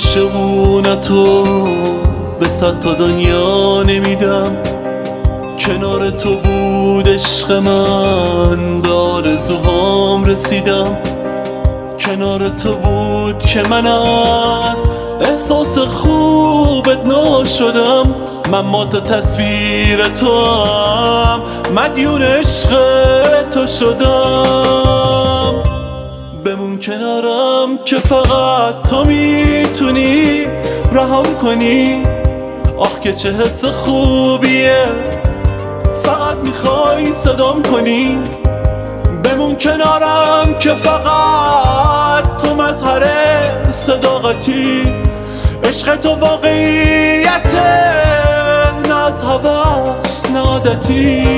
عاشقونتو به 100 تا دنیا نمیدم. کنار تو بود عشق من، به آرزوهام رسیدم. کنار تو بود که من از احساس خوبت ناشدم. من مات تصویر تو هم، مدیون عشق تو شدم. بمون کنارم که فقط تو میتونی رهام کنی. آخ که چه حس خوبیه، فقط میخوای صدام کنی. بمون کنارم که فقط تو مظهر صداقتی. عشق تو واقعیته، نه از هوس نه عادتی.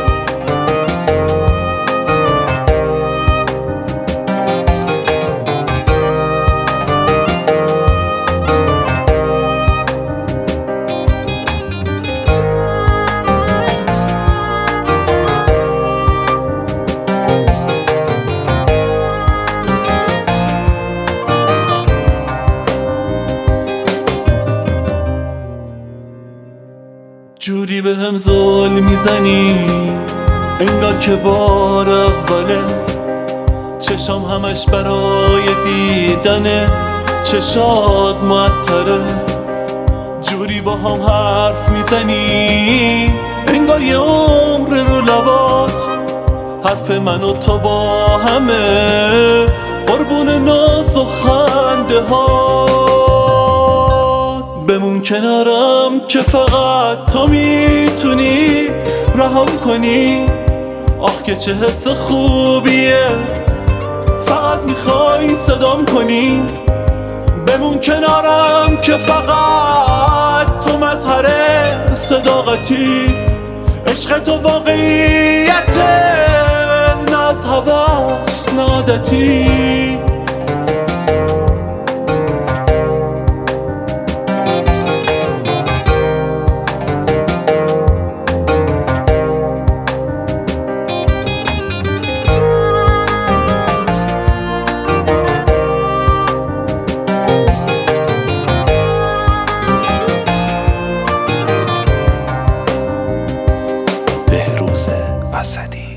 جوری به هم ظلم میزنی انگار که بار اوله. چشام همش برای دیدنه، چشات معطره. جوری با هم حرف میزنی انگار یه عمر رو لبات. حرف من و تو با همه قربون ناز و خنده ها. بمون کنارم که فقط تو میتونی رهام کنی. آخ که چه حس خوبیه، فقط میخوای صدام کنی. بمون کنارم که فقط تو مظهر صداقتی. عشق تو واقعیته، نه از هوس نه عادتی. بهروز اسدی.